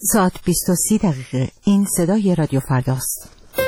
ساعت 20:30 این صدای رادیو فرداست.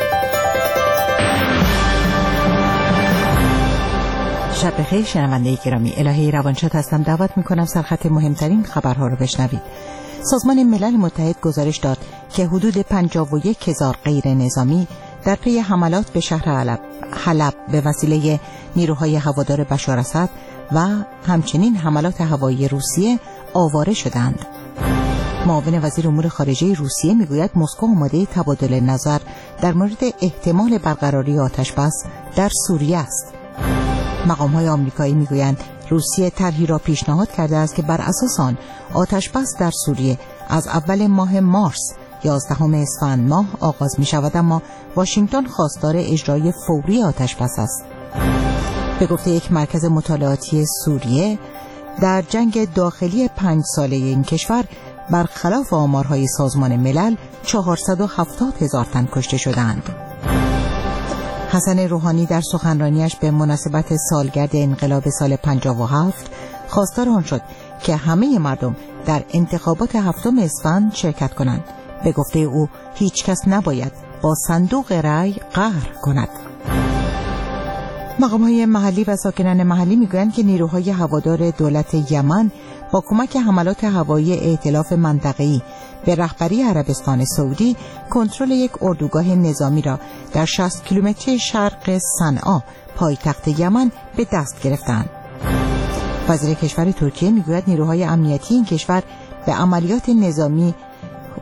شب بخیر شنونده گرامی، الهه روانشاد هستم. دعوت میکنم سرخط مهمترین خبرها رو بشنوید. سازمان ملل متحد گزارش داد که حدود 51,000 غیر نظامی در پی حملات به شهر حلب به وسیله نیروهای هوادار بشار اسد و همچنین حملات هوایی روسیه آواره شدند. معاون وزیر امور خارجه روسیه میگوید مسکو آماده تبادل نظر در مورد احتمال برقراری آتش‌بس در سوریه است. مقام‌های آمریکایی میگویند روسیه طرحی را پیشنهاد کرده است که بر اساس آن آتش‌بس در سوریه از اول ماه مارس 11 اسفند ماه آغاز می شود، اما واشنگتن خواستار اجرای فوری آتش‌بس است. به گفته یک مرکز مطالعاتی سوریه، در جنگ داخلی 5 ساله این کشور برخلاف آمارهای سازمان ملل 470,000 تن کشته شدند. حسن روحانی در سخنرانیش به مناسبت سالگرد انقلاب سال 57 خواستار آن شد که همه مردم در انتخابات 7 اسفند شرکت کنند. به گفته او هیچ کس نباید با صندوق رأی قهر کند. مقام‌های محلی و ساکنان محلی میگویند که نیروهای هوادار دولت یمن با کمک حملات هوایی ائتلاف منطقه‌ای به رهبری عربستان سعودی کنترل یک اردوگاه نظامی را در 60 کیلومتری شرق صنعا پایتخت یمن به دست گرفتند. وزیر کشور ترکیه میگوید نیروهای امنیتی این کشور به عملیات نظامی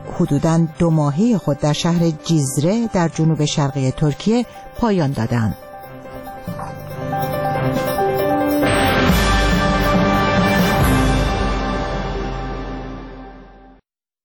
حدوداً 2 ماهه خود در شهر جیزره در جنوب شرقی ترکیه پایان دادند.